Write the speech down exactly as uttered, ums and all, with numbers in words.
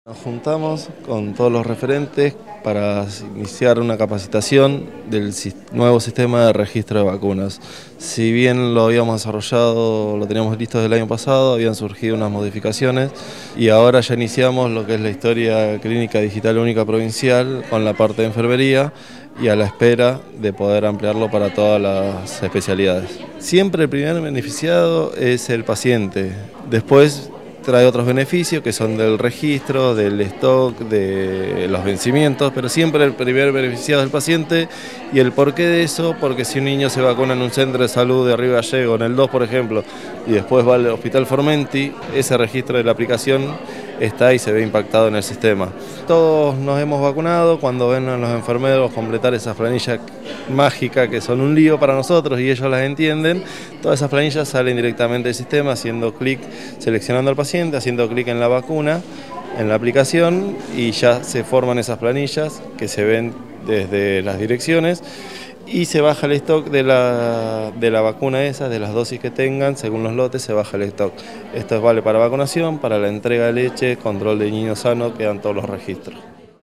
Nos juntamos con todos los referentes para iniciar una capacitación del nuevo sistema de registro de vacunas. Si bien lo habíamos desarrollado, lo teníamos listo desde el año pasado, habían surgido unas modificaciones y ahora ya iniciamos lo que es la historia clínica digital única provincial con la parte de enfermería y a la espera de poder ampliarlo para todas las especialidades. Siempre el primer beneficiado es el paciente, después trae otros beneficios que son del registro, del stock, de los vencimientos, pero siempre el primer beneficiado es el paciente. Y el porqué de eso, porque si un niño se vacuna en un centro de salud de Río Gallegos, en el dos por ejemplo, y después va al Hospital Formenti, ese registro de la aplicación está y se ve impactado en el sistema. Todos nos hemos vacunado, cuando ven a los enfermeros completar esas planillas mágicas que son un lío para nosotros y ellos las entienden, todas esas planillas salen directamente del sistema haciendo clic, seleccionando al paciente, haciendo clic en la vacuna, en la aplicación y ya se forman esas planillas que se ven desde las direcciones y se baja el stock de la, de la vacuna esa, de las dosis que tengan, según los lotes se baja el stock. Esto vale para vacunación, para la entrega de leche, control de niños sanos, quedan todos los registros.